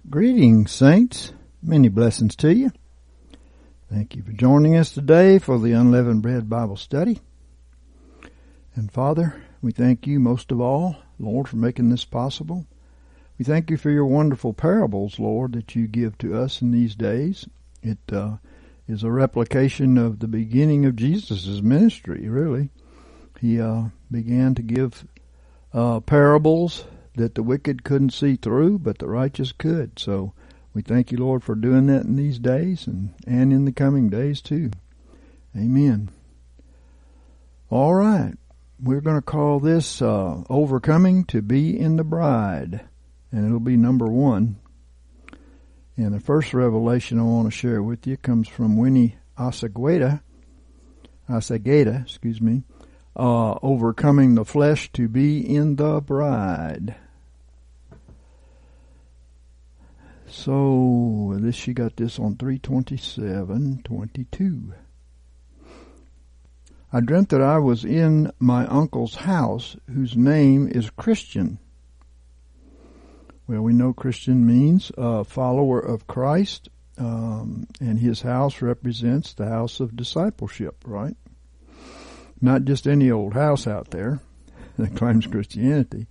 Greetings, saints. Many blessings to you. Thank you for joining us today for the Unleavened Bread Bible Study. And Father, we thank you most of all, Lord, for making this possible. We thank you for your wonderful parables, Lord, that you give to us in these days. It is a replication of the beginning of Jesus' ministry, really. He began to give parables that the wicked couldn't see through, but the righteous could. So we thank you, Lord, for doing that in these days and in the coming days too. Amen. All right. We're going to call this Overcoming to Be in the Bride, and it'll be number 1. And the first revelation I want to share with you comes from Winnie Asageda, Overcoming the Flesh to Be in the Bride. So, she got this on 3/27/22. I dreamt that I was in my uncle's house, whose name is Christian. Well, we know Christian means a follower of Christ, and his house represents the house of discipleship, right? Not just any old house out there that claims Christianity.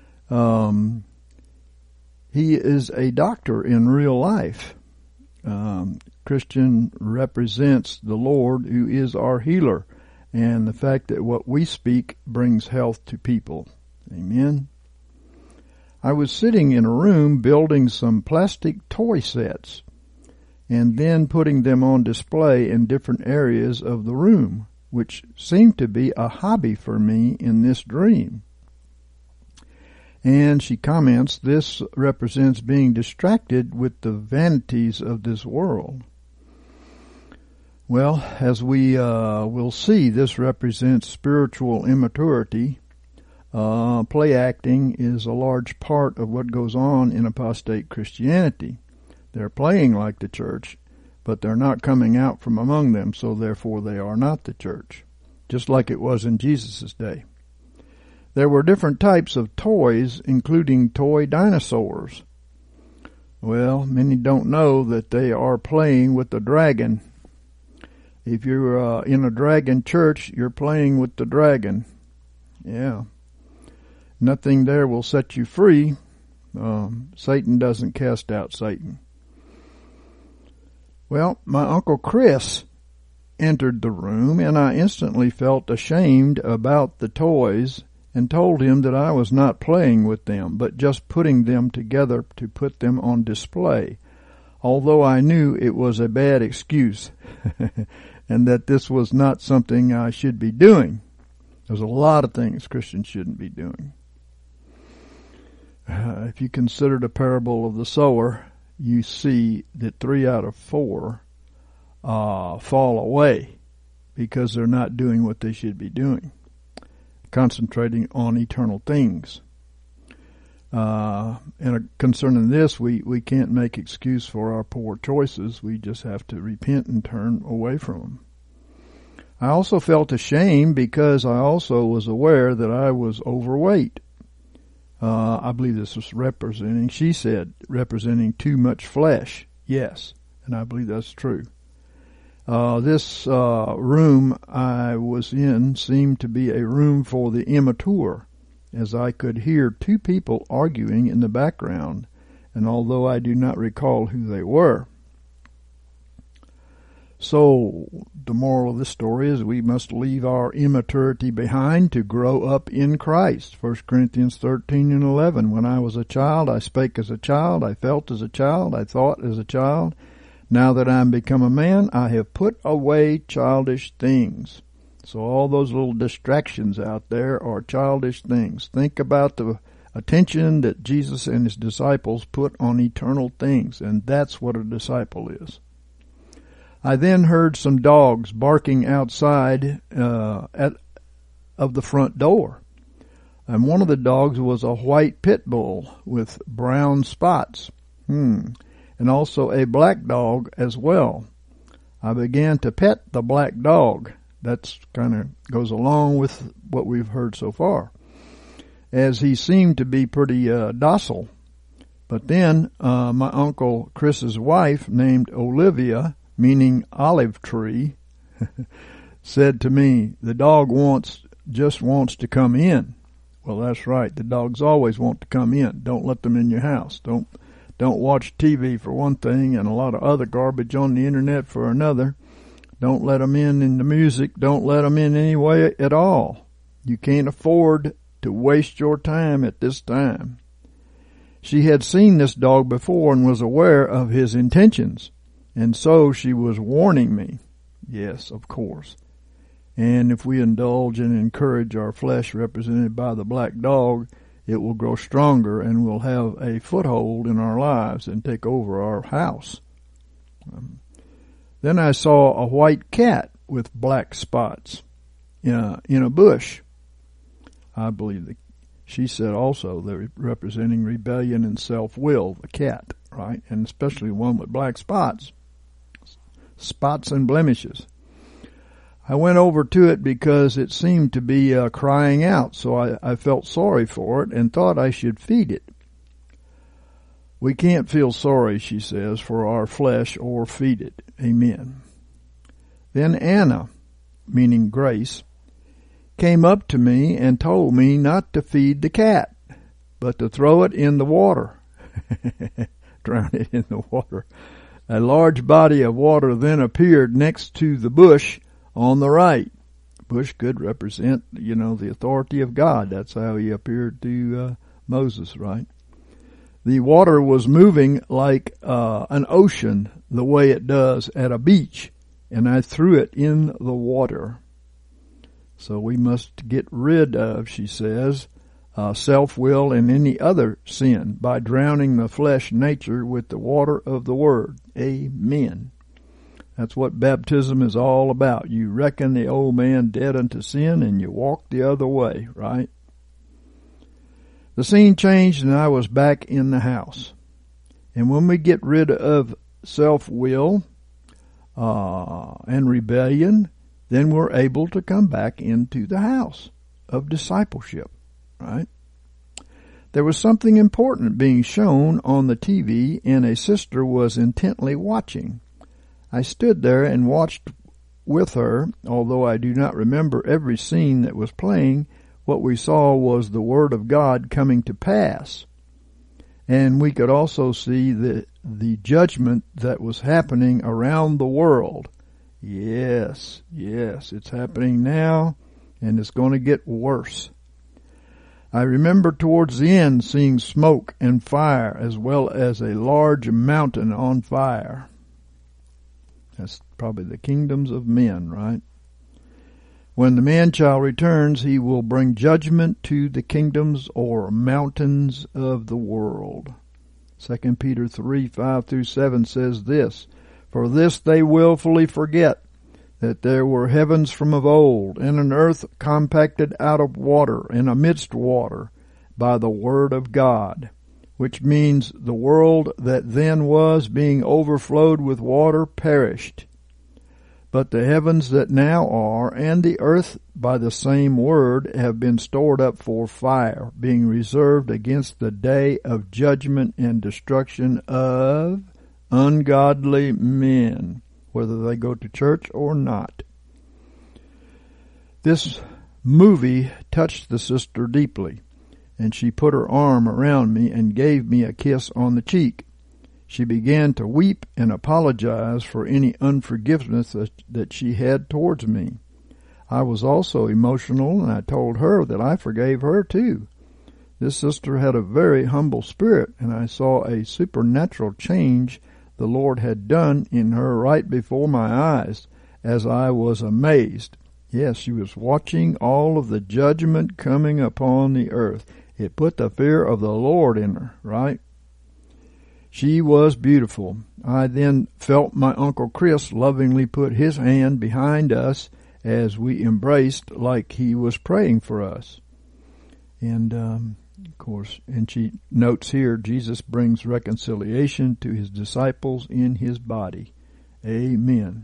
He is a doctor in real life. Christian represents the Lord, who is our healer, and the fact that what we speak brings health to people. Amen. I was sitting in a room building some plastic toy sets and then putting them on display in different areas of the room, which seemed to be a hobby for me in this dream. And she comments, this represents being distracted with the vanities of this world. Well, as we will see, this represents spiritual immaturity. Play acting is a large part of what goes on in apostate Christianity. They're playing like the church, but they're not coming out from among them, so therefore they are not the church, just like it was in Jesus' day. There were different types of toys, including toy dinosaurs. Well, many don't know that they are playing with the dragon. If you're in a dragon church, you're playing with the dragon. Yeah. Nothing there will set you free. Satan doesn't cast out Satan. Well, my Uncle Chris entered the room, and I instantly felt ashamed about the toys and told him that I was not playing with them, but just putting them together to put them on display, although I knew it was a bad excuse and that this was not something I should be doing. There's a lot of things Christians shouldn't be doing. If you consider the parable of the sower, you see that 3 out of 4 fall away because they're not doing what they should be doing, concentrating on eternal things. And concerning this, we can't make excuse for our poor choices. We just have to repent and turn away from them. I also felt ashamed because I also was aware that I was overweight. I believe this was she said, representing too much flesh. Yes, and I believe that's true. This room I was in seemed to be a room for the immature, as I could hear 2 people arguing in the background, and although I do not recall who they were. So, the moral of this story is we must leave our immaturity behind to grow up in Christ. 1 Corinthians 13:11. When I was a child, I spake as a child, I felt as a child, I thought as a child. Now that I am become a man, I have put away childish things. So all those little distractions out there are childish things. Think about the attention that Jesus and his disciples put on eternal things, and that's what a disciple is. I then heard some dogs barking outside of the front door. And one of the dogs was a white pit bull with brown spots. And also a black dog as well. I began to pet the black dog. That's kind of goes along with what we've heard so far, as he seemed to be pretty docile. But then my Uncle Chris's wife, named Olivia, meaning olive tree, said to me, the dog just wants to come in. Well, that's right. The dogs always want to come in. Don't let them in your house. Don't watch TV for one thing and a lot of other garbage on the internet for another. Don't let them in the music. Don't let them in any way at all. You can't afford to waste your time at this time. She had seen this dog before and was aware of his intentions, and so she was warning me. Yes, of course. And if we indulge and encourage our flesh represented by the black dog, it will grow stronger and will have a foothold in our lives and take over our house. Then I saw a white cat with black spots in a bush. I believe she said also they're representing rebellion and self-will, the cat, right? And especially one with black spots and blemishes. I went over to it because it seemed to be crying out, so I felt sorry for it and thought I should feed it. We can't feel sorry, she says, for our flesh or feed it. Amen. Then Anna, meaning Grace, came up to me and told me not to feed the cat, but to throw it in the water. Drown it in the water. A large body of water then appeared next to the bush on the right. Bush could represent, the authority of God. That's how he appeared to Moses, right? The water was moving like an ocean, the way it does at a beach, and I threw it in the water. So we must get rid of, she says, self-will and any other sin by drowning the flesh nature with the water of the Word. Amen. That's what baptism is all about. You reckon the old man dead unto sin and you walk the other way, right? The scene changed and I was back in the house. And when we get rid of self-will and rebellion, then we're able to come back into the house of discipleship, right? There was something important being shown on the TV and a sister was intently watching. I stood there and watched with her, although I do not remember every scene that was playing. What we saw was the Word of God coming to pass. And we could also see the judgment that was happening around the world. Yes, it's happening now, and it's going to get worse. I remember towards the end seeing smoke and fire as well as a large mountain on fire. That's probably the kingdoms of men, right? When the man-child returns, he will bring judgment to the kingdoms or mountains of the world. 2 Peter 3:5-7 says this, For this they willfully forget, that there were heavens from of old, and an earth compacted out of water and amidst water by the word of God, which means the world that then was, being overflowed with water, perished. But the heavens that now are, and the earth by the same word, have been stored up for fire, being reserved against the day of judgment and destruction of ungodly men, whether they go to church or not. This movie touched the sister deeply, and she put her arm around me and gave me a kiss on the cheek. She began to weep and apologize for any unforgiveness that she had towards me. I was also emotional, and I told her that I forgave her too. This sister had a very humble spirit, and I saw a supernatural change the Lord had done in her right before my eyes, as I was amazed. Yes, she was watching all of the judgment coming upon the earth. It put the fear of the Lord in her, right? She was beautiful. I then felt my Uncle Chris lovingly put his hand behind us as we embraced like he was praying for us. And, of course, and she notes here, Jesus brings reconciliation to his disciples in his body. Amen.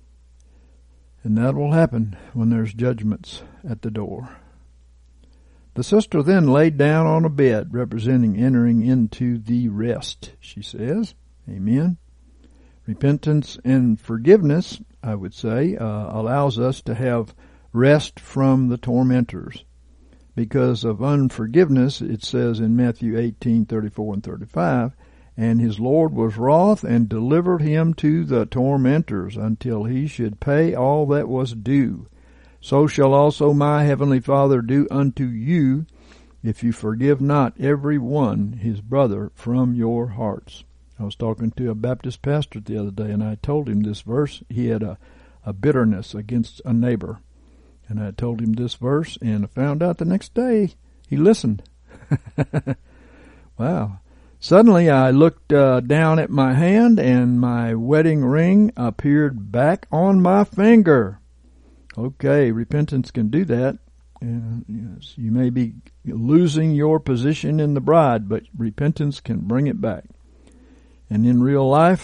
And that will happen when there's judgments at the door. The sister then laid down on a bed, representing entering into the rest, she says. Amen. Repentance and forgiveness, I would say, allows us to have rest from the tormentors. Because of unforgiveness, it says in Matthew 18:34 and 35, and his Lord was wroth and delivered him to the tormentors until he should pay all that was due. So shall also my heavenly Father do unto you, if you forgive not every one his brother from your hearts. I was talking to a Baptist pastor the other day, and I told him this verse. He had a bitterness against a neighbor. And I told him this verse, and I found out the next day he listened. Wow. Suddenly I looked down at my hand, and my wedding ring appeared back on my finger. Okay, repentance can do that. Yes, you may be losing your position in the bride, but repentance can bring it back. And in real life,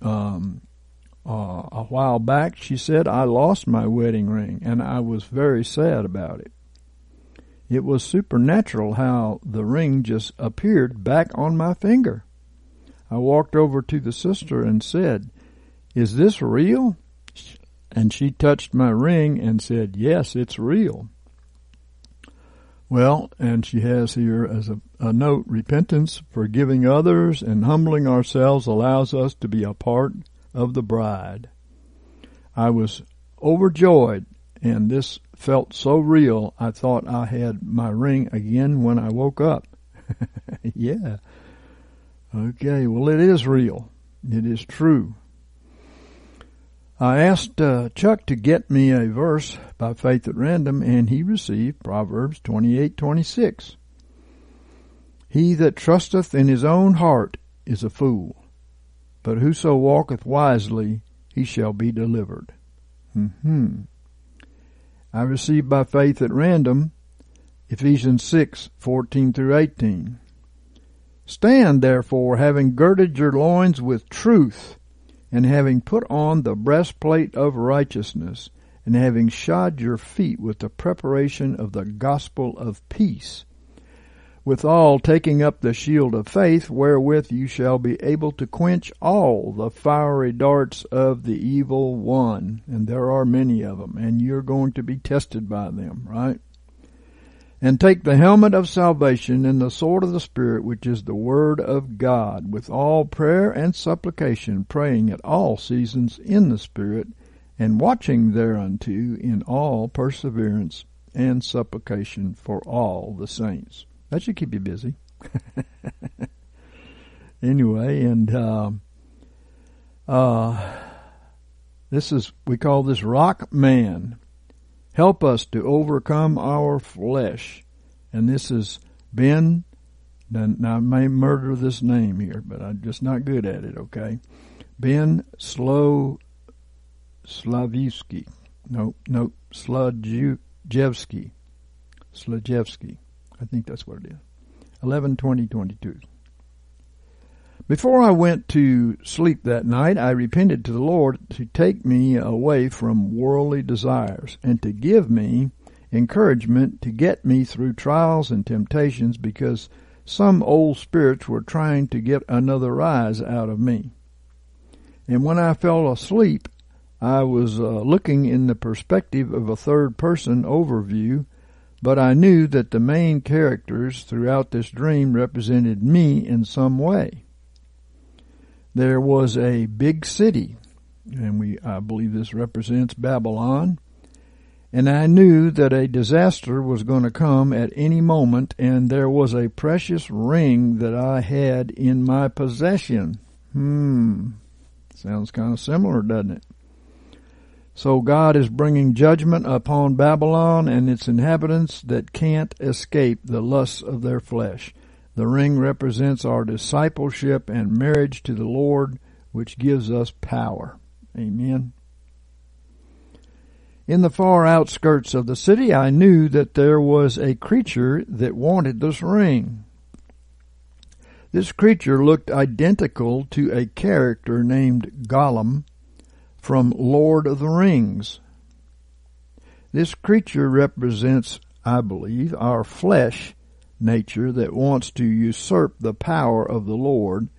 a while back, she said, I lost my wedding ring, and I was very sad about it. It was supernatural how the ring just appeared back on my finger. I walked over to the sister and said, is this real? And she touched my ring and said, yes, it's real. Well, and she has here as a note, repentance, forgiving others, and humbling ourselves allows us to be a part of the bride. I was overjoyed, and this felt so real, I thought I had my ring again when I woke up. Yeah. Okay, well, it is real. It is true. I asked Chuck to get me a verse by faith at random, and he received Proverbs 28:26. He that trusteth in his own heart is a fool, but whoso walketh wisely, he shall be delivered. I received by faith at random Ephesians 6:14 through 18. Stand therefore, having girded your loins with truth, and having put on the breastplate of righteousness, and having shod your feet with the preparation of the gospel of peace, withal taking up the shield of faith, wherewith you shall be able to quench all the fiery darts of the evil one. And there are many of them, and you're going to be tested by them, right? And take the helmet of salvation and the sword of the Spirit, which is the word of God, with all prayer and supplication, praying at all seasons in the Spirit, and watching thereunto in all perseverance and supplication for all the saints. That should keep you busy. Anyway, and we call this Rock Man. Help us to overcome our flesh. And this is Ben. Now I may murder this name here, but I'm just not good at it, okay? Ben Slajewski. No, Slajewski. I think that's what it is. 11/20/22. Before I went to sleep that night, I repented to the Lord to take me away from worldly desires and to give me encouragement to get me through trials and temptations, because some old spirits were trying to get another rise out of me. And when I fell asleep, I was looking in the perspective of a third-person overview, but I knew that the main characters throughout this dream represented me in some way. There was a big city, and I believe this represents Babylon, and I knew that a disaster was going to come at any moment, and there was a precious ring that I had in my possession. Sounds kind of similar, doesn't it? So God is bringing judgment upon Babylon and its inhabitants that can't escape the lusts of their flesh. The ring represents our discipleship and marriage to the Lord, which gives us power. Amen. In the far outskirts of the city, I knew that there was a creature that wanted this ring. This creature looked identical to a character named Gollum from Lord of the Rings. This creature represents I believe, our flesh nature that wants to usurp the power of the Lord,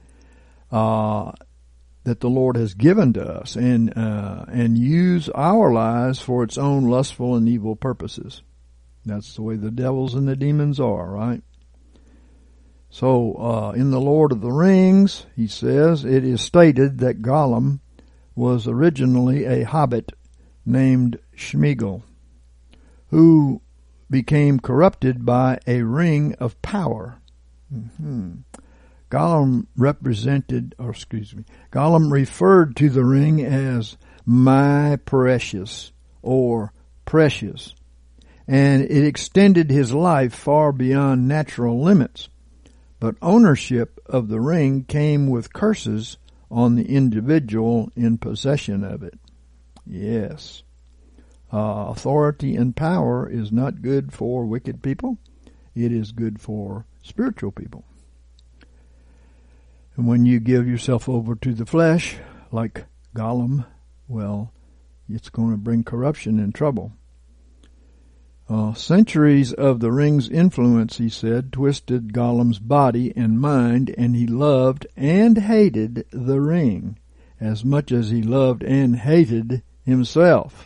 that the Lord has given to us, and use our lives for its own lustful and evil purposes. That's the way the devils and the demons are, right? So, in The Lord of the Rings, he says, it is stated that Gollum was originally a hobbit named Sméagol, who became corrupted by a ring of power. Gollum referred to the ring as my precious, or precious, and it extended his life far beyond natural limits. But ownership of the ring came with curses on the individual in possession of it. Yes. Authority and power is not good for wicked people. It is good for spiritual people. And when you give yourself over to the flesh, like Gollum, well, it's going to bring corruption and trouble. Centuries of the ring's influence, he said, twisted Gollum's body and mind, and he loved and hated the ring as much as he loved and hated himself.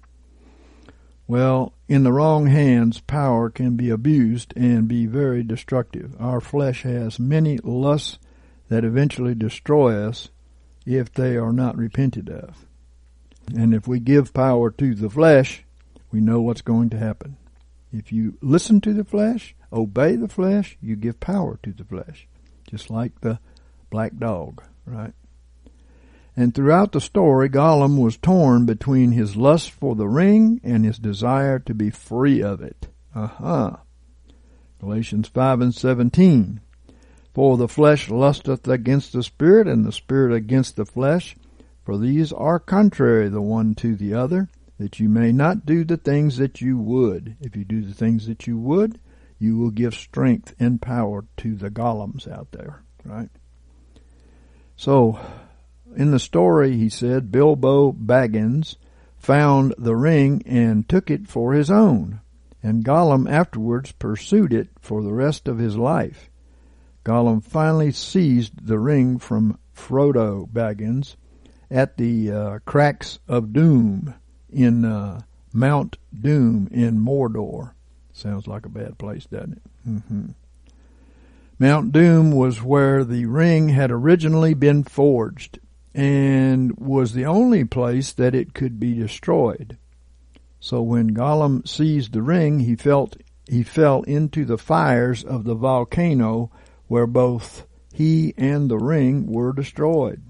Well, in the wrong hands, power can be abused and be very destructive. Our flesh has many lusts that eventually destroy us if they are not repented of. And if we give power to the flesh, we know what's going to happen. If you listen to the flesh, obey the flesh, you give power to the flesh. Just like the black dog, right? And throughout the story, Gollum was torn between his lust for the ring and his desire to be free of it. Galatians 5:17. For the flesh lusteth against the spirit, and the spirit against the flesh. For these are contrary the one to the other, that you may not do the things that you would. If you do the things that you would, you will give strength and power to the Gollums out there, right? So, in the story, he said, Bilbo Baggins found the ring and took it for his own, and Gollum afterwards pursued it for the rest of his life. Gollum finally seized the ring from Frodo Baggins at the Cracks of Doom in Mount Doom in Mordor. Sounds like a bad place, doesn't it? Mount Doom was where the ring had originally been forged and was the only place that it could be destroyed. So when Gollum seized the ring, he fell into the fires of the volcano where both he and the ring were destroyed.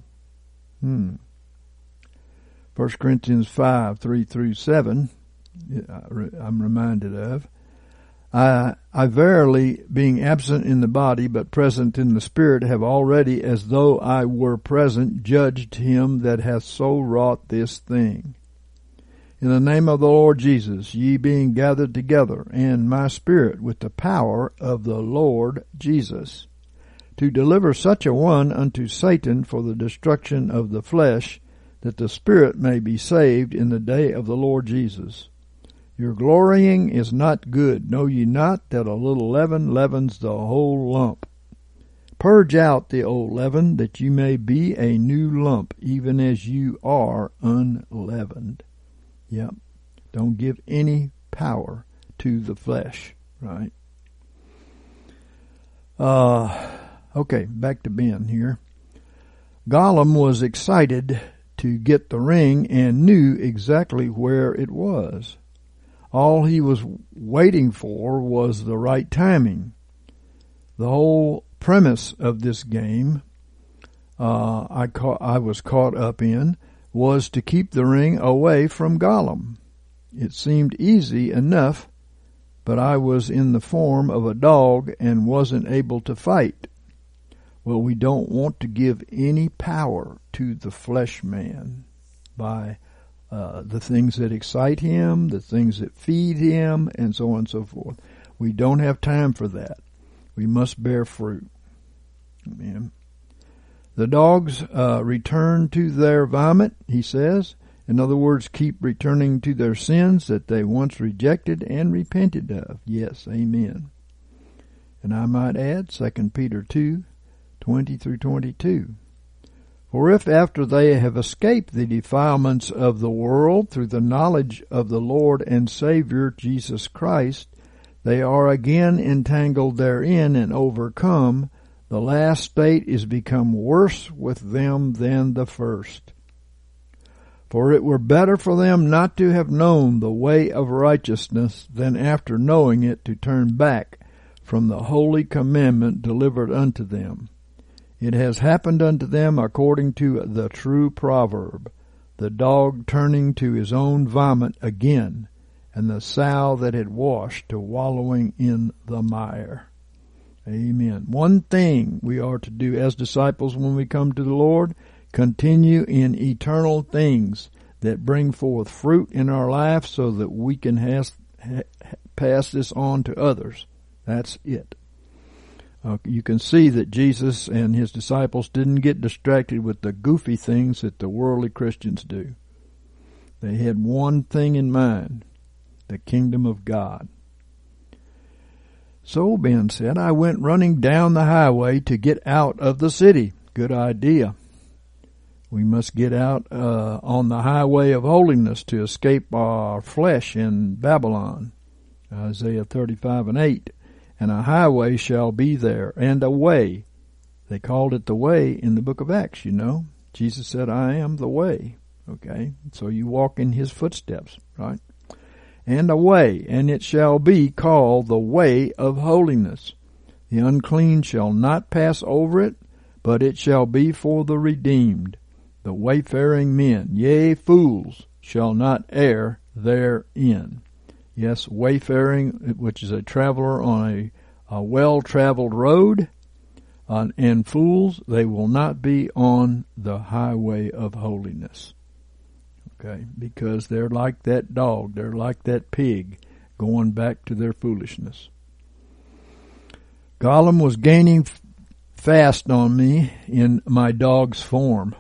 1 Corinthians 5:3-7, I'm reminded of. I verily, being absent in the body, but present in the spirit, have already, as though I were present, judged him that hath so wrought this thing. In the name of the Lord Jesus, ye being gathered together, and my spirit with the power of the Lord Jesus, to deliver such a one unto Satan for the destruction of the flesh, that the spirit may be saved in the day of the Lord Jesus. Your glorying is not good. Know ye not that a little leaven leavens the whole lump? Purge out the old leaven, that you may be a new lump, even as you are unleavened. Yep. Don't give any power to the flesh, right? Okay, back to Ben here. Gollum was excited to get the ring and knew exactly where it was. All he was waiting for was the right timing. The whole premise of this game I was caught up in was to keep the ring away from Gollum. It seemed easy enough, but I was in the form of a dog and wasn't able to fight. Well, we don't want to give any power to the flesh man by the things that excite him, the things that feed him, and so on and so forth. We don't have time for that. We must bear fruit. Amen. The dogs returned to their vomit, he says, In other words, keep returning to their sins that they once rejected and repented of. Yes, amen. And I might add 2 Peter 2:20 through 22. For if after they have escaped the defilements of the world through the knowledge of the Lord and Savior Jesus Christ, they are again entangled therein and overcome, the last state is become worse with them than the first. For it were better for them not to have known the way of righteousness than after knowing it to turn back from the holy commandment delivered unto them. It has happened unto them according to the true proverb, the dog turning to his own vomit again, and the sow that had washed to wallowing in the mire. Amen. One thing we are to do as disciples when we come to the Lord, continue in eternal things that bring forth fruit in our life so that we can pass this on to others. That's it. You can see that Jesus and his disciples didn't get distracted with the goofy things that the worldly Christians do. They had one thing in mind, the kingdom of God. So Ben said, I went running down the highway to get out of the city. Good idea. We must get out on the highway of holiness to escape our flesh in Babylon. Isaiah 35:8. And a highway shall be there, and a way. They called it the way in the book of Acts, you know. Jesus said, I am the way. Okay, so you walk in his footsteps, right? And a way, and it shall be called the way of holiness. The unclean shall not pass over it, but it shall be for the redeemed. The wayfaring men, yea, fools, shall not err therein. Yes, wayfaring, which is a traveler on a well-traveled road, and fools, they will not be on the highway of holiness. Okay, because they're like that dog, they're like that pig, going back to their foolishness. Gollum was gaining fast on me in my dog's form.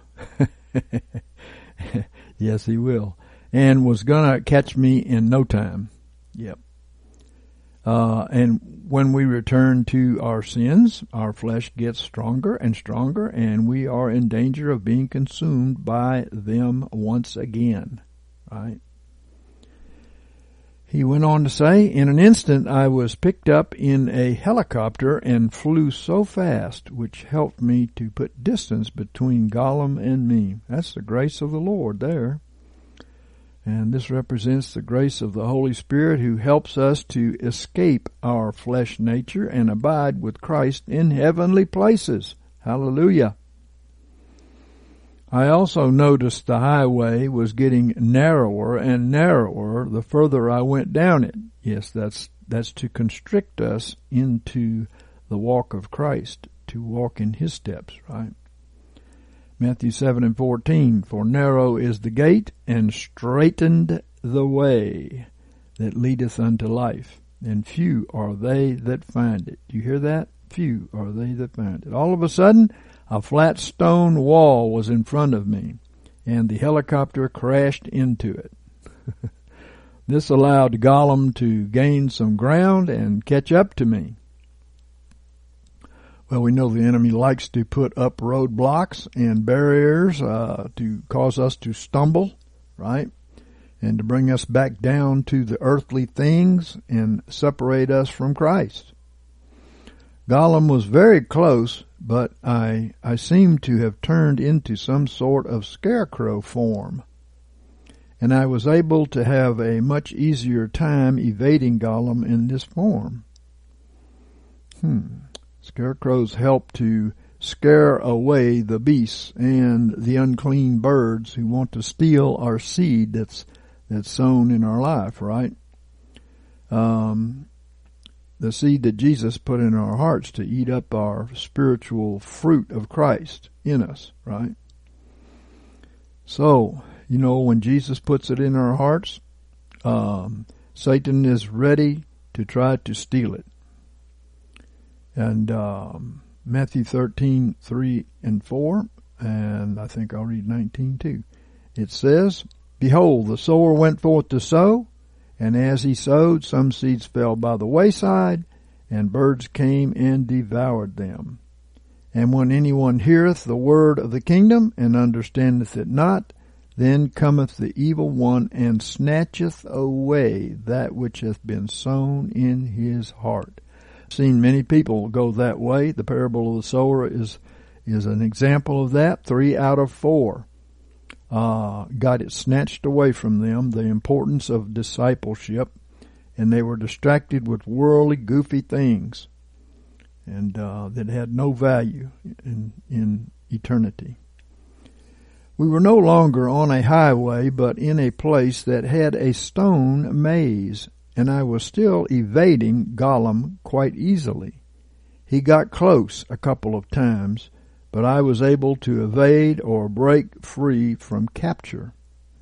Yes, he will. And was going to catch me in no time. Yep. And when we return to our sins, our flesh gets stronger and stronger, and we are in danger of being consumed by them once again. Right? He went on to say, in an instant I was picked up in a helicopter and flew so fast, which helped me to put distance between Gollum and me. That's the grace of the Lord there. And this represents the grace of the Holy Spirit who helps us to escape our flesh nature and abide with Christ in heavenly places. Hallelujah. I also noticed the highway was getting narrower and narrower the further I went down it. Yes, that's to constrict us into the walk of Christ, to walk in his steps, right? Matthew 7:14, for narrow is the gate, and straitened the way that leadeth unto life, and few are they that find it. Do you hear that? Few are they that find it. All of a sudden, a flat stone wall was in front of me, and the helicopter crashed into it. This allowed Gollum to gain some ground and catch up to me. Well, we know the enemy likes to put up roadblocks and barriers to cause us to stumble, right? And to bring us back down to the earthly things and separate us from Christ. Gollum was very close, but I seemed to have turned into some sort of scarecrow form. And I was able to have a much easier time evading Gollum in this form. Scarecrows help to scare away the beasts and the unclean birds who want to steal our seed that's sown in our life, right? The seed that Jesus put in our hearts to eat up our spiritual fruit of Christ in us, right? So, you know, when Jesus puts it in our hearts, Satan is ready to try to steal it. And Matthew 13:3 and 4, and I think I'll read 19 too. It says, Behold, the sower went forth to sow, and as he sowed, some seeds fell by the wayside, and birds came and devoured them. And when anyone heareth the word of the kingdom, and understandeth it not, then cometh the evil one, and snatcheth away that which hath been sown in his heart. I've seen many people go that way. The parable of the sower is an example of that. 3 out of 4 got it snatched away from them, the importance of discipleship, and they were distracted with worldly, goofy things, and that had no value in eternity. We were no longer on a highway, but in a place that had a stone maze, and I was still evading Gollum quite easily. He got close a couple of times, but I was able to evade or break free from capture.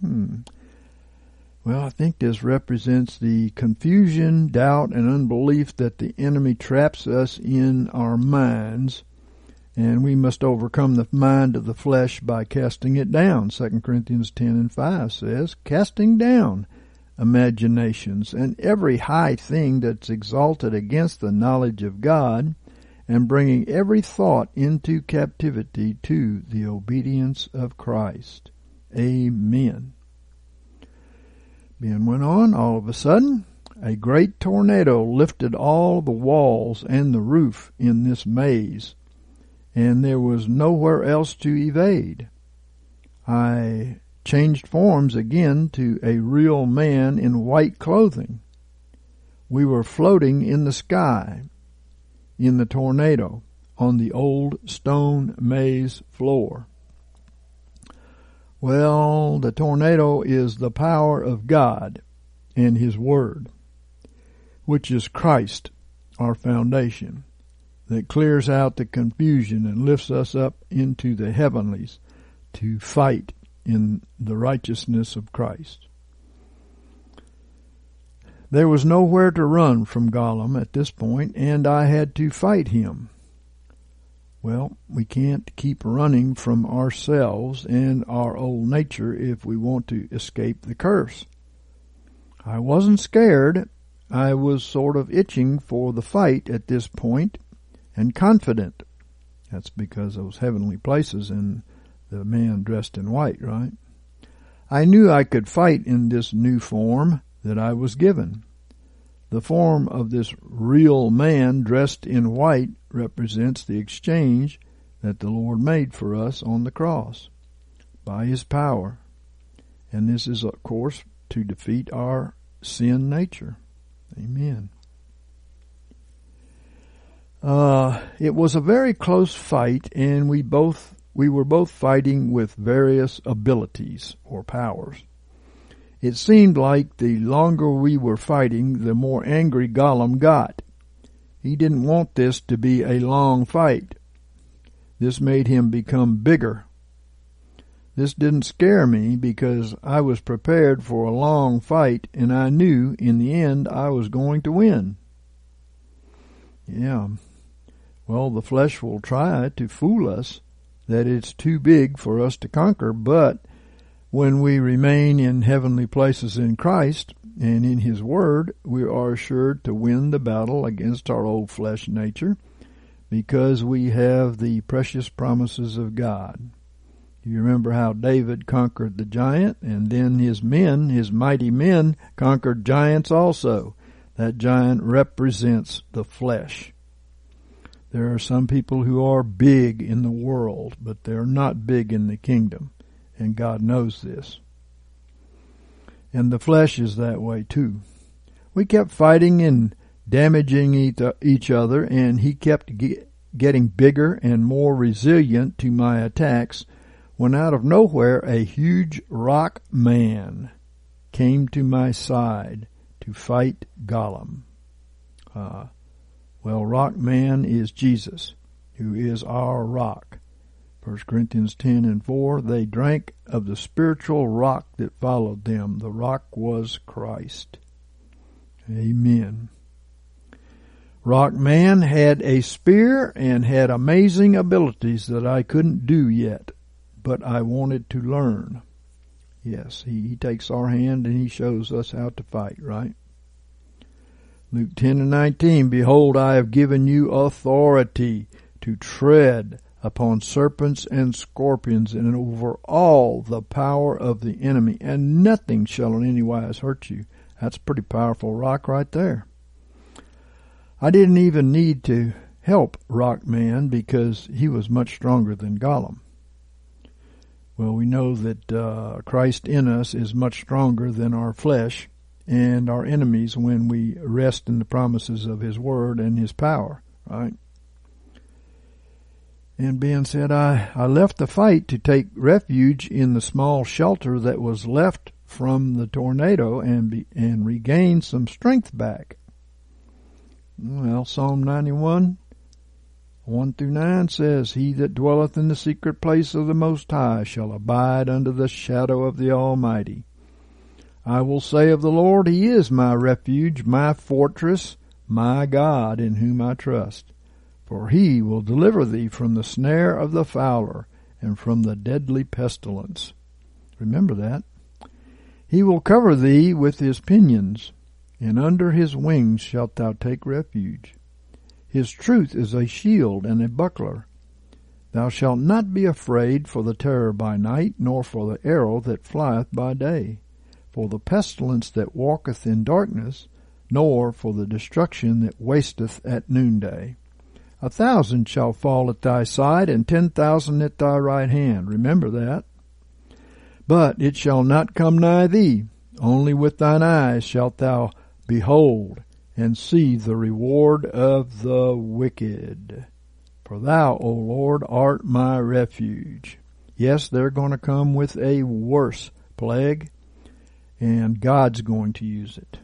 Well, I think this represents the confusion, doubt, and unbelief that the enemy traps us in our minds, and we must overcome the mind of the flesh by casting it down. 2 Corinthians 10:5 says, casting down imaginations and every high thing that's exalted against the knowledge of God, and bringing every thought into captivity to the obedience of Christ. Amen. Ben went on. All of a sudden, a great tornado lifted all the walls and the roof in this maze, and there was nowhere else to evade. I changed forms again to a real man in white clothing. We were floating in the sky, in the tornado, on the old stone maze floor. Well, the tornado is the power of God and His Word, which is Christ, our foundation, that clears out the confusion and lifts us up into the heavenlies to fight in the righteousness of Christ. There was nowhere to run from Gollum at this point, and I had to fight him. Well, we can't keep running from ourselves and our old nature if we want to escape the curse. I wasn't scared. I was sort of itching for the fight at this point, and confident. That's because of those heavenly places and the man dressed in white, right? I knew I could fight in this new form that I was given. The form of this real man dressed in white represents the exchange that the Lord made for us on the cross by His power. And this is, of course, to defeat our sin nature. Amen. It was a very close fight, and we were both fighting with various abilities or powers. It seemed like the longer we were fighting, the more angry Gollum got. He didn't want this to be a long fight. This made him become bigger. This didn't scare me because I was prepared for a long fight, and I knew in the end I was going to win. Yeah. Well, the flesh will try to fool us that it's too big for us to conquer, but when we remain in heavenly places in Christ and in His Word, we are assured to win the battle against our old flesh nature because we have the precious promises of God. You remember how David conquered the giant, and then his men, his mighty men, conquered giants also. That giant represents the flesh. There are some people who are big in the world, but they're not big in the kingdom. And God knows this. And the flesh is that way too. We kept fighting and damaging each other, and he kept getting bigger and more resilient to my attacks, when out of nowhere a huge rock man came to my side to fight Gollum. Rock man is Jesus, who is our rock. 1 Corinthians 10:4, they drank of the spiritual rock that followed them. The rock was Christ. Amen. Rock man had a spear and had amazing abilities that I couldn't do yet, but I wanted to learn. Yes, he takes our hand and he shows us how to fight, right? Luke 10:19, behold, I have given you authority to tread upon serpents and scorpions and over all the power of the enemy, and nothing shall in any wise hurt you. That's a pretty powerful rock right there. I didn't even need to help Rock Man because he was much stronger than Gollum. Well, we know that Christ in us is much stronger than our flesh and our enemies when we rest in the promises of His Word and His power, right? And Ben said, I left the fight to take refuge in the small shelter that was left from the tornado and regain some strength back. Well, Psalm 91, 1-9 says, he that dwelleth in the secret place of the Most High shall abide under the shadow of the Almighty. I will say of the Lord, He is my refuge, my fortress, my God, in whom I trust. For He will deliver thee from the snare of the fowler and from the deadly pestilence. Remember that. He will cover thee with His pinions, and under His wings shalt thou take refuge. His truth is a shield and a buckler. Thou shalt not be afraid for the terror by night, nor for the arrow that flieth by day, for the pestilence that walketh in darkness, nor for the destruction that wasteth at noonday. 1,000 shall fall at thy side, and 10,000 at thy right hand. Remember that. But it shall not come nigh thee. Only with thine eyes shalt thou behold and see the reward of the wicked. For thou, O Lord, art my refuge. Yes, they're going to come with a worse plague, and God's going to use it.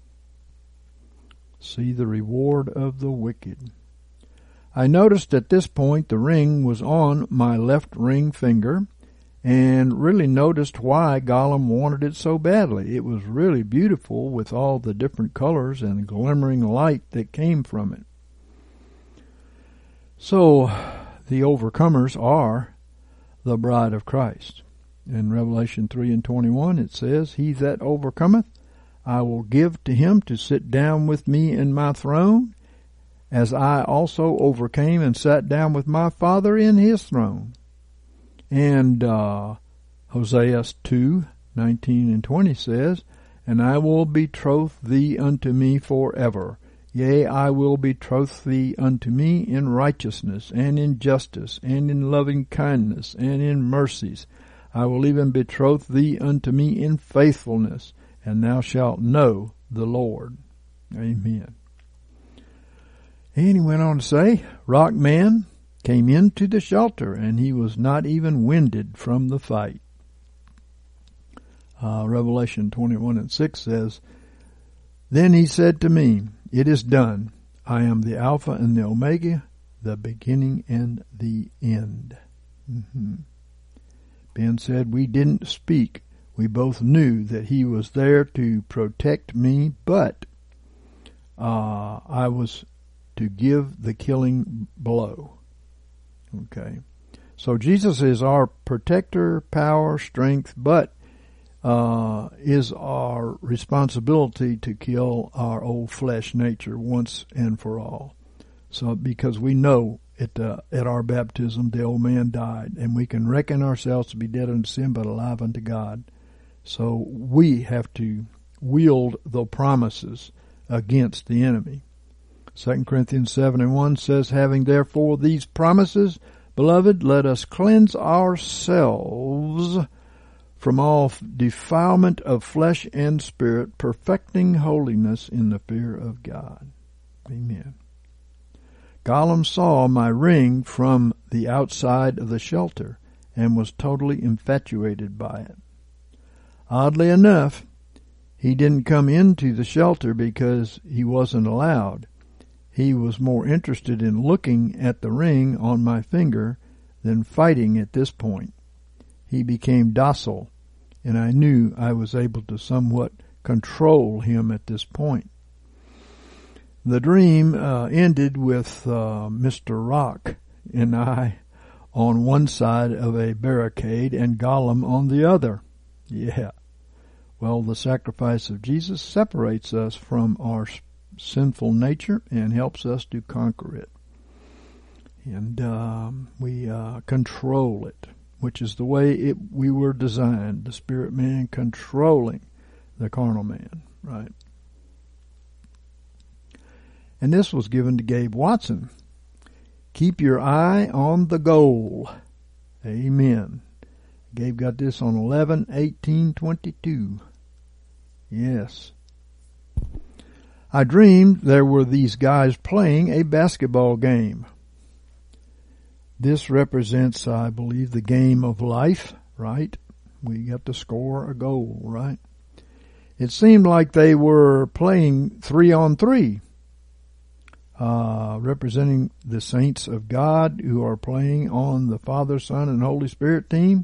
See the reward of the wicked. I noticed at this point the ring was on my left ring finger, and really noticed why Gollum wanted it so badly. It was really beautiful with all the different colors and glimmering light that came from it. So, the overcomers are the bride of Christ. In Revelation 3:21 it says, he that overcometh, I will give to him to sit down with me in my throne, as I also overcame and sat down with my Father in His throne. And Hosea 2:19-20 says, and I will betroth thee unto me forever. Yea, I will betroth thee unto me in righteousness, and in justice, and in loving kindness, and in mercies. I will even betroth thee unto me in faithfulness, and thou shalt know the Lord. Amen. And he went on to say, Rock Man came into the shelter, and he was not even winded from the fight. Revelation 21:6 says, then he said to me, it is done. I am the Alpha and the Omega, the beginning and the end. Ben said, we didn't speak. We both knew that he was there to protect me, but I was to give the killing blow. Okay. So Jesus is our protector, power, strength, but is our responsibility to kill our old flesh nature once and for all. So because we know at our baptism the old man died, and we can reckon ourselves to be dead unto sin but alive unto God. So we have to wield the promises against the enemy. 2 Corinthians 7:1 says, having therefore these promises, beloved, let us cleanse ourselves from all defilement of flesh and spirit, perfecting holiness in the fear of God. Amen. Gollum saw my ring from the outside of the shelter and was totally infatuated by it. Oddly enough, he didn't come into the shelter because he wasn't allowed. He was more interested in looking at the ring on my finger than fighting at this point. He became docile, and I knew I was able to somewhat control him at this point. The dream ended with Mr. Rock and I on one side of a barricade and Gollum on the other. Yeah. Well, the sacrifice of Jesus separates us from our sinful nature and helps us to conquer it. And we control it, which is the way we were designed, the spirit man controlling the carnal man, right? And this was given to Gabe Watson. Keep your eye on the goal. Amen. Gabe got this on 11/18/22. Yes. I dreamed there were these guys playing a basketball game. This represents, I believe, the game of life, right? We got to score a goal, right? It seemed like they were playing 3-on-3, representing the saints of God who are playing on the Father, Son, and Holy Spirit team.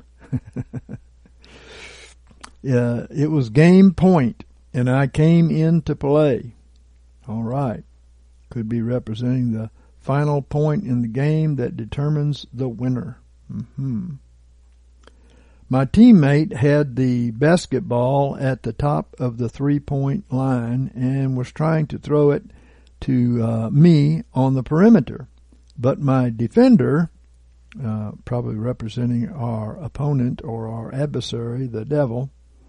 It was game point, and I came in to play. All right. Could be representing the final point in the game that determines the winner. My teammate had the basketball at the top of the three-point line and was trying to throw it to me on the perimeter. But my defender, probably representing our opponent or our adversary, the devil,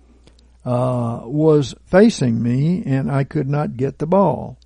was facing me, and I could not get the ball.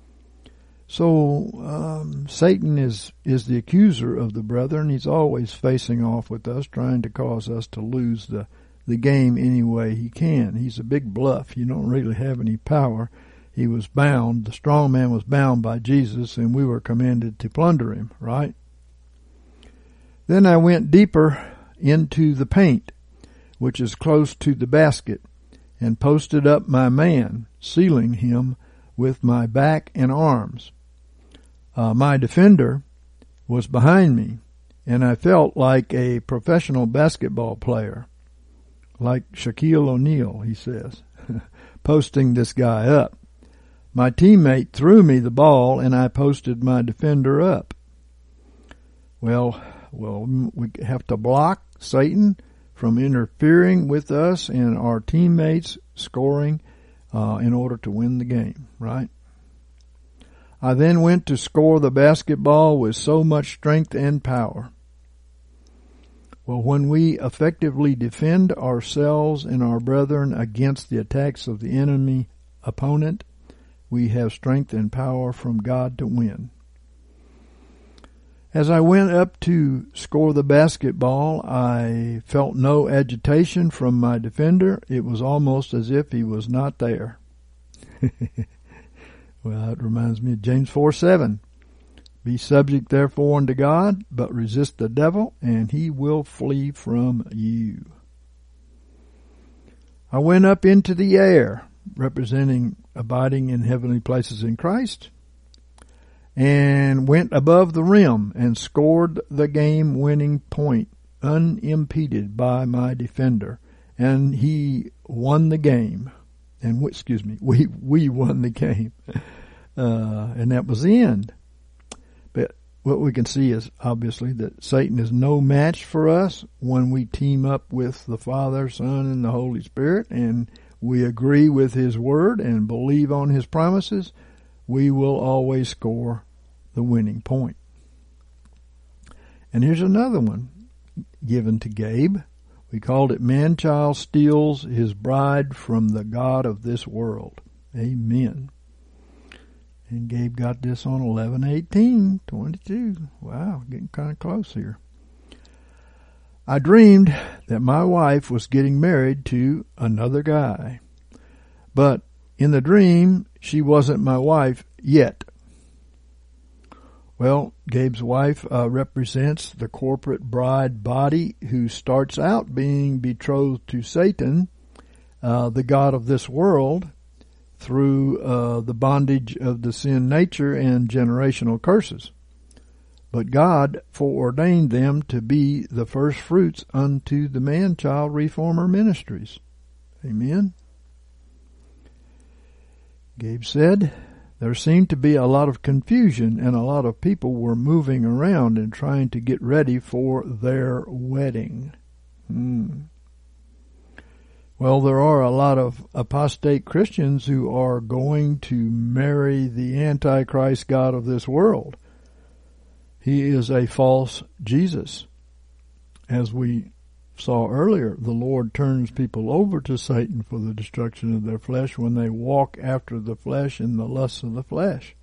So Satan is the accuser of the brethren. He's always facing off with us, trying to cause us to lose the game any way he can. He's a big bluff. You don't really have any power. He was bound. The strong man was bound by Jesus, and we were commanded to plunder him, right? Then I went deeper into the paint, which is close to the basket, and posted up my man, sealing him with my back and arms. My defender was behind me, and I felt like a professional basketball player, like Shaquille O'Neal, he says, posting this guy up. My teammate threw me the ball, and I posted my defender up. Well, we have to block Satan from interfering with us and our teammates scoring in order to win the game, right? I then went to score the basketball with so much strength and power. Well, when we effectively defend ourselves and our brethren against the attacks of the enemy opponent, we have strength and power from God to win. As I went up to score the basketball, I felt no agitation from my defender. It was almost as if he was not there. Well, it reminds me of James 4:7. Be subject therefore unto God, but resist the devil, and he will flee from you. I went up into the air, representing abiding in heavenly places in Christ, and went above the rim and scored the game-winning point, unimpeded by my defender, and he won the game. And we won the game, and that was the end. But what we can see is obviously that Satan is no match for us when we team up with the Father, Son, and the Holy Spirit, and we agree with His Word and believe on His promises. We will always score the winning point. And here's another one given to Gabe. We called it Man-Child Steals His Bride from the God of This World. Amen. And Gabe got this on 11/18/22. Wow, getting kind of close here. I dreamed that my wife was getting married to another guy. But in the dream, she wasn't my wife yet. Well, Gabe's wife represents the corporate bride body who starts out being betrothed to Satan, the god of this world, through the bondage of the sin nature and generational curses. But God foreordained them to be the first fruits unto the Man-Child Reformer Ministries. Amen. Gabe said, there seemed to be a lot of confusion, and a lot of people were moving around and trying to get ready for their wedding. Well, there are a lot of apostate Christians who are going to marry the Antichrist god of this world. He is a false Jesus. As we saw earlier, the Lord turns people over to Satan for the destruction of their flesh when they walk after the flesh and the lusts of the flesh.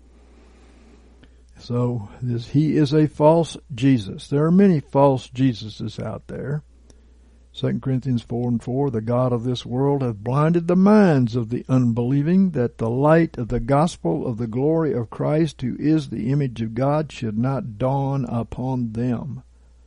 So he is a false Jesus. There are many false Jesuses out there. 2 Corinthians 4:4, the God of this world hath blinded the minds of the unbelieving, that the light of the gospel of the glory of Christ, who is the image of God, should not dawn upon them.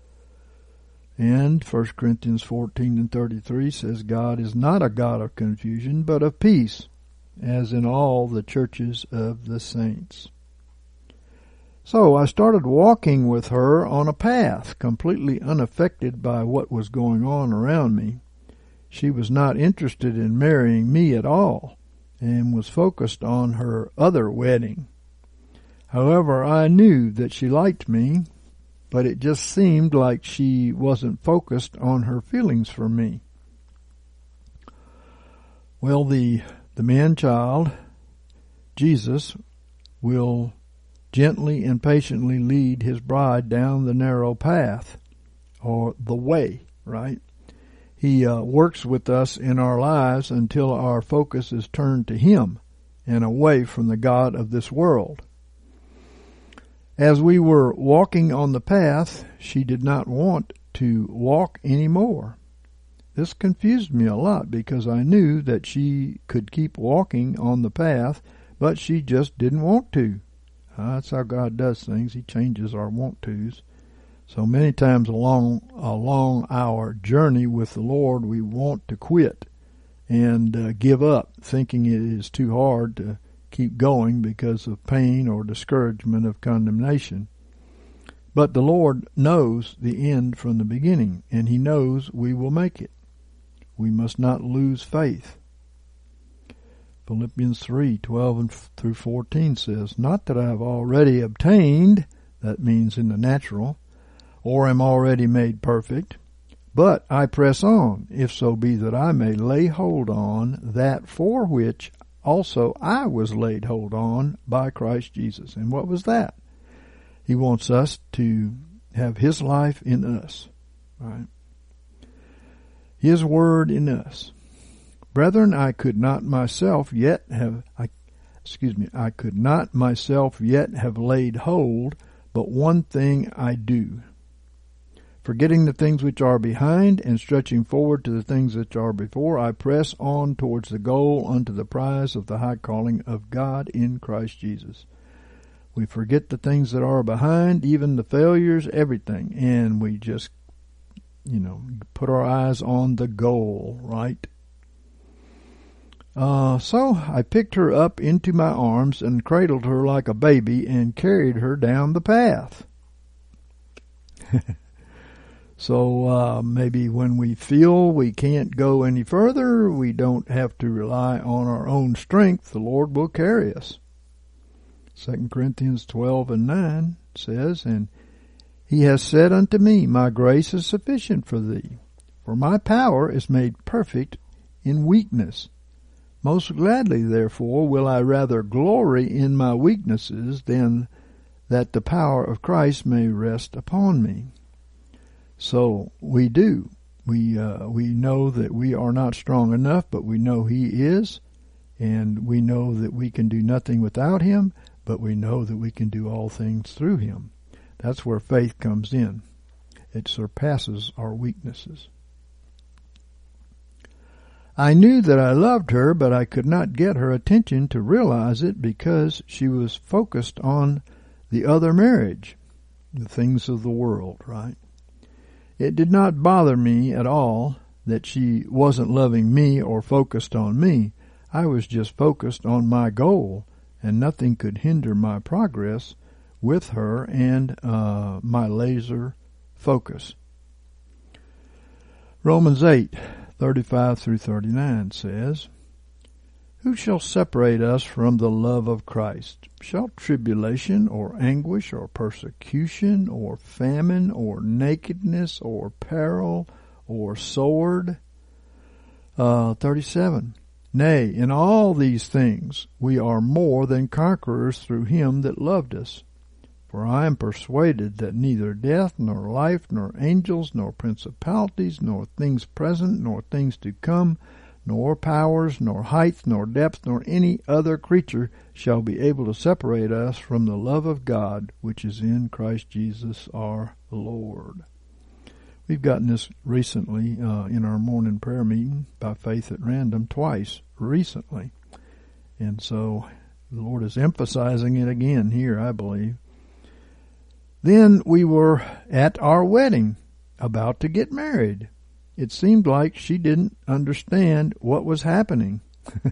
And 1 Corinthians 14:33 says, God is not a God of confusion, but of peace, as in all the churches of the saints. So I started walking with her on a path, completely unaffected by what was going on around me. She was not interested in marrying me at all, and was focused on her other wedding. However, I knew that she liked me, but it just seemed like she wasn't focused on her feelings for me. Well, the man-child, Jesus, will gently and patiently lead his bride down the narrow path, or the way, right? He works with us in our lives until our focus is turned to him and away from the god of this world. As we were walking on the path, she did not want to walk anymore. This confused me a lot because I knew that she could keep walking on the path, but she just didn't want to. That's how God does things. He changes our want-tos. So many times along our journey with the Lord, we want to quit and give up, thinking it is too hard to keep going because of pain or discouragement of condemnation. But the Lord knows the end from the beginning, and he knows we will make it. We must not lose faith. Philippians 3:12-14 says, not that I have already obtained, that means in the natural, or am already made perfect, but I press on, if so be that I may lay hold on that for which also I was laid hold on by Christ Jesus. And what was that? He wants us to have his life in us, right? His word in us. Brethren, I could not myself yet have laid hold, but one thing I do, forgetting the things which are behind and stretching forward to the things which are before, I press on towards the goal unto the prize of the high calling of God in Christ Jesus. We forget the things that are behind, even the failures, everything, and we just, put our eyes on the goal, right? So I picked her up into my arms and cradled her like a baby and carried her down the path. So maybe when we feel we can't go any further, we don't have to rely on our own strength. The Lord will carry us. 2 Corinthians 12:9 says, and he has said unto me, my grace is sufficient for thee, for my power is made perfect in weakness. Most gladly, therefore, will I rather glory in my weaknesses than that the power of Christ may rest upon me. So we do. We know that we are not strong enough, but we know he is, and we know that we can do nothing without him, but we know that we can do all things through him. That's where faith comes in. It surpasses our weaknesses. I knew that I loved her, but I could not get her attention to realize it because she was focused on the other marriage, the things of the world, right? It did not bother me at all that she wasn't loving me or focused on me. I was just focused on my goal, and nothing could hinder my progress with her and my laser focus. Romans 8:35-39 says, who shall separate us from the love of Christ? Shall tribulation or anguish or persecution or famine or nakedness or peril or sword? 37. Nay, in all these things we are more than conquerors through him that loved us. For I am persuaded that neither death, nor life, nor angels, nor principalities, nor things present, nor things to come, nor powers, nor height, nor depth, nor any other creature shall be able to separate us from the love of God, which is in Christ Jesus our Lord. We've gotten this recently in our morning prayer meeting by Faith at Random twice recently. And so the Lord is emphasizing it again here, I believe. Then we were at our wedding, about to get married. It seemed like she didn't understand what was happening.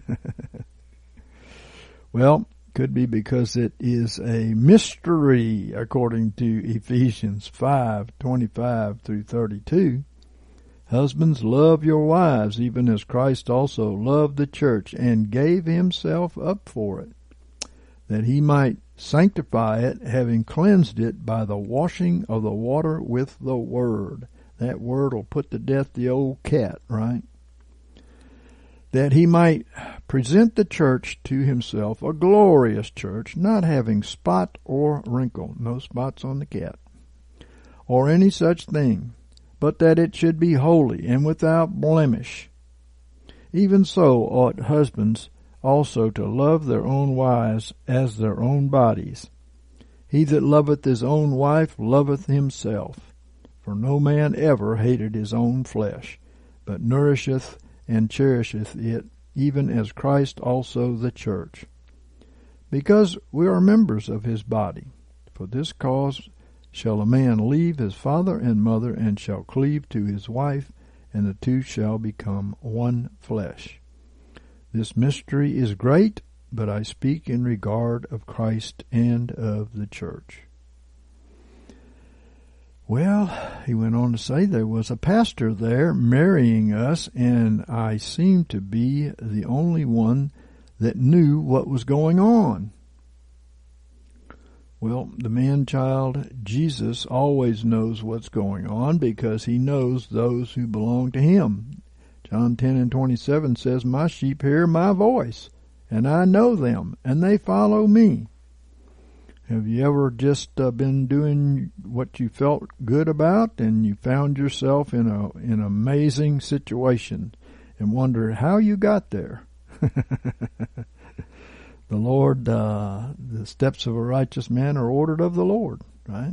Well, could be because it is a mystery, according to Ephesians 5:25 through 32. Husbands, love your wives, even as Christ also loved the church and gave himself up for it, that he might sanctify it, having cleansed it by the washing of the water with the word. That word will put to death the old cat, right? That he might present the church to himself, a glorious church, not having spot or wrinkle, no spots on the cat, or any such thing, but that it should be holy and without blemish. Even so ought husbands also to love their own wives as their own bodies. He that loveth his own wife loveth himself. For no man ever hated his own flesh, but nourisheth and cherisheth it, even as Christ also the church. Because we are members of his body. For this cause shall a man leave his father and mother, and shall cleave to his wife, and the two shall become one flesh. This mystery is great, but I speak in regard of Christ and of the church. Well, he went on to say there was a pastor there marrying us, and I seemed to be the only one that knew what was going on. Well, the man-child Jesus always knows what's going on because he knows those who belong to him. John 10:27 says, My sheep hear my voice, and I know them, and they follow me. Have you ever just been doing what you felt good about, and you found yourself in an amazing situation and wondered how you got there? The Lord, the steps of a righteous man are ordered of the Lord, right?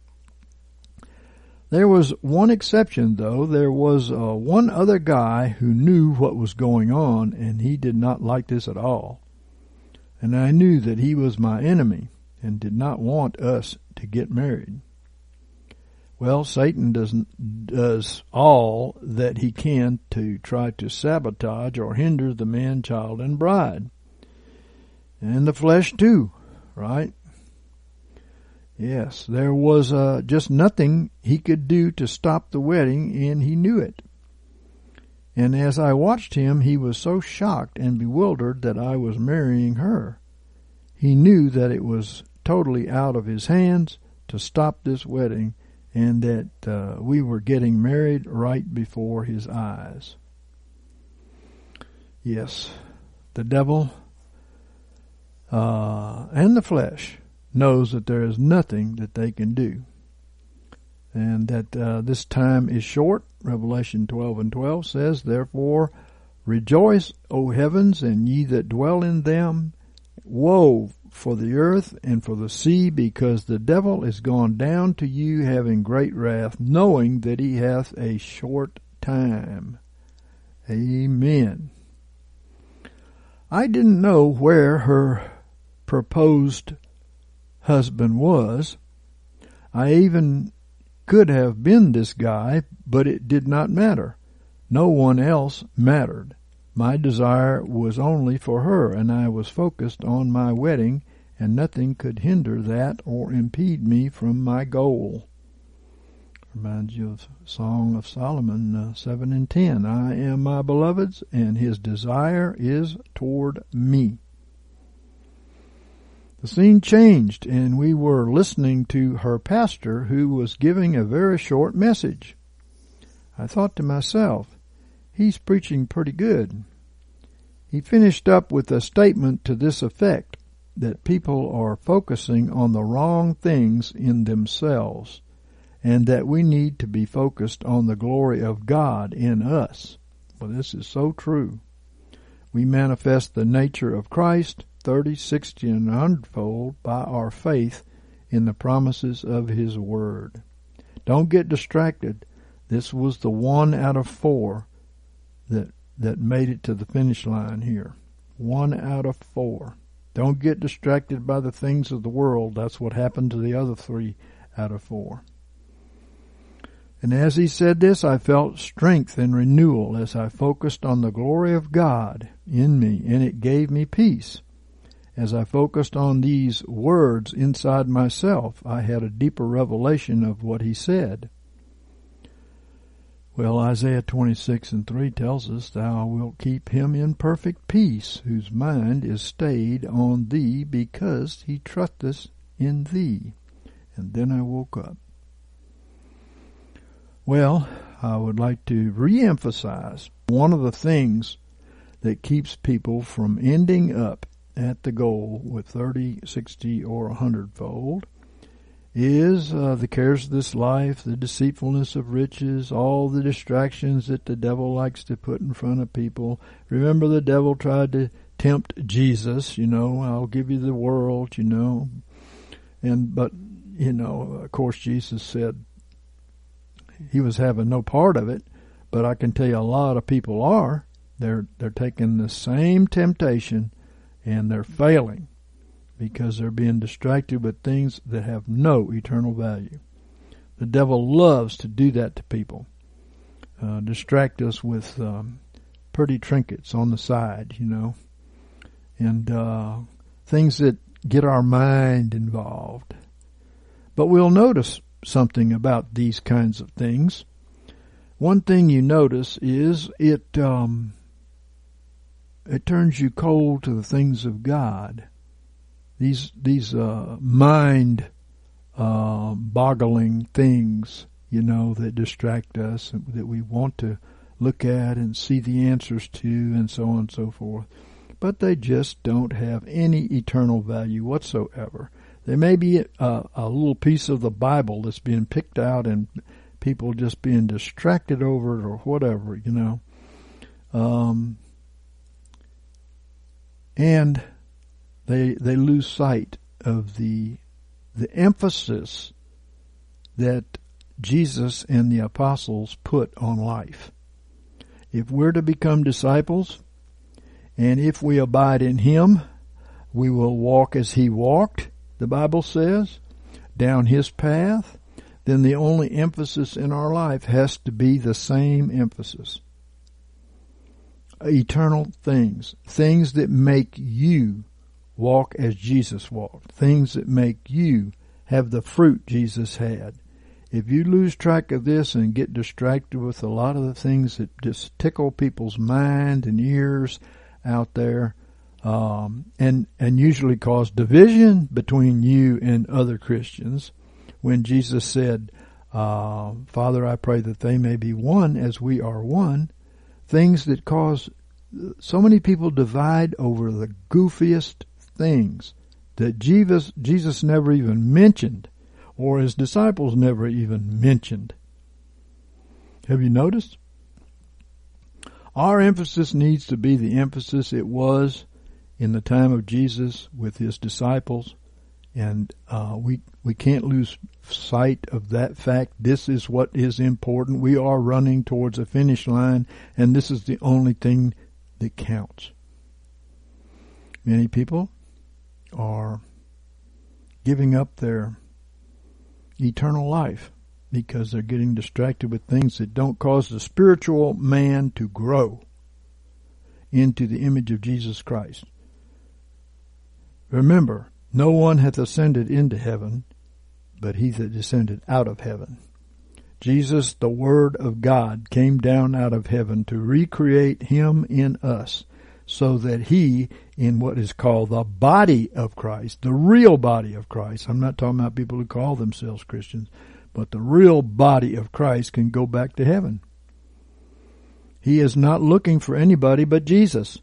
There was one exception, though. There was one other guy who knew what was going on, and he did not like this at all. And I knew that he was my enemy and did not want us to get married. Well, Satan does all that he can to try to sabotage or hinder the man, child, and bride. And the flesh too, right? Yes, there was just nothing he could do to stop the wedding, and he knew it. And as I watched him, he was so shocked and bewildered that I was marrying her. He knew that it was totally out of his hands to stop this wedding, and that we were getting married right before his eyes. Yes, the devil and the flesh knows that there is nothing that they can do, and that this time is short. Revelation 12:12 says, Therefore rejoice, O heavens, and ye that dwell in them. Woe for the earth and for the sea, because the devil is gone down to you, having great wrath, knowing that he hath a short time. Amen. I didn't know where her proposed husband was. I even could have been this guy, but it did not matter. No one else mattered. My desire was only for her, and I was focused on my wedding, and nothing could hinder that or impede me from my goal. Reminds you of Song of Solomon 7:10. I am my beloved's, and his desire is toward me. The scene changed, and we were listening to her pastor, who was giving a very short message. I thought to myself, he's preaching pretty good. He finished up with a statement to this effect, that people are focusing on the wrong things in themselves, and that we need to be focused on the glory of God in us. Well, this is so true. We manifest the nature of Christ 30, 60, and 100-fold by our faith in the promises of His Word. Don't get distracted. This was the 1 out of 4 that made it to the finish line here. 1 out of 4. Don't get distracted by the things of the world. That's what happened to the other 3 out of 4. And as he said this, I felt strength and renewal as I focused on the glory of God in me, and it gave me peace. As I focused on these words inside myself, I had a deeper revelation of what he said. Well, Isaiah 26:3 tells us, Thou wilt keep him in perfect peace, whose mind is stayed on thee, because he trusteth in thee. And then I woke up. Well, I would like to re-emphasize one of the things that keeps people from ending up at the goal with 30, 60, or 100-fold is the cares of this life, the deceitfulness of riches, all the distractions that the devil likes to put in front of people. Remember, the devil tried to tempt Jesus, I'll give you the world, But, of course, Jesus said he was having no part of it, but I can tell you a lot of people are. They're taking the same temptation and they're failing because they're being distracted with things that have no eternal value. The devil loves to do that to people. Distract us with pretty trinkets on the side, and things that get our mind involved. But we'll notice something about these kinds of things. One thing you notice is it turns you cold to the things of God. These mind boggling things, that distract us, that we want to look at and see the answers to, and so on and so forth. But they just don't have any eternal value whatsoever. There may be a little piece of the Bible that's being picked out and people just being distracted over it or whatever, and they lose sight of the emphasis that Jesus and the apostles put on life. If we're to become disciples, and if we abide in Him, we will walk as He walked, the Bible says, down His path, then the only emphasis in our life has to be the same emphasis. Eternal things that make you walk as Jesus walked, things that make you have the fruit Jesus had. If you lose track of this and get distracted with a lot of the things that just tickle people's mind and ears out there, and usually cause division between you and other Christians, when Jesus said, Father, I pray that they may be one as we are one, things that cause so many people divide over the goofiest things that Jesus never even mentioned, or His disciples never even mentioned. Have you noticed? Our emphasis needs to be the emphasis it was in the time of Jesus with His disciples, and we can't lose sight of that fact. This is what is important. We are running towards a finish line, and this is the only thing that counts. Many people are giving up their eternal life because they're getting distracted with things that don't cause the spiritual man to grow into the image of Jesus Christ. Remember, no one hath ascended into heaven, but he that descended out of heaven. Jesus, the Word of God, came down out of heaven to recreate Him in us, so that He, in what is called the body of Christ, the real body of Christ, I'm not talking about people who call themselves Christians, but the real body of Christ can go back to heaven. He is not looking for anybody but Jesus.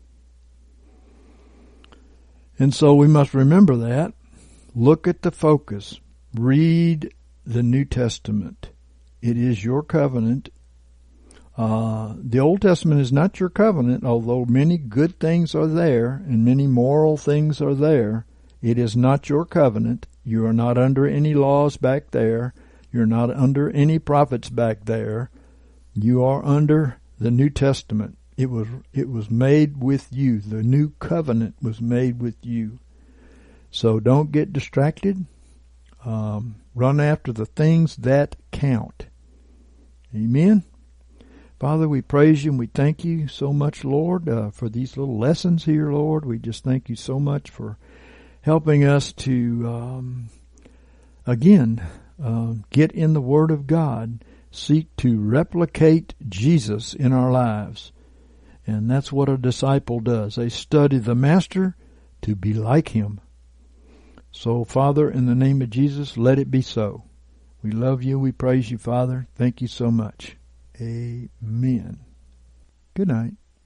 And so we must remember that. Look at the focus. Read the New Testament. It is your covenant. The Old Testament is not your covenant, although many good things are there and many moral things are there. It is not your covenant. You are not under any laws back there. You're not under any prophets back there. You are under the New Testament. It was made with you. The new covenant was made with you. So don't get distracted. Run after the things that count. Amen. Father, we praise you and we thank you so much, Lord, for these little lessons here, Lord. We just thank you so much for helping us to, get in the Word of God, seek to replicate Jesus in our lives. And that's what a disciple does. They study the Master to be like him. So, Father, in the name of Jesus, let it be so. We love you. We praise you, Father. Thank you so much. Amen. Good night.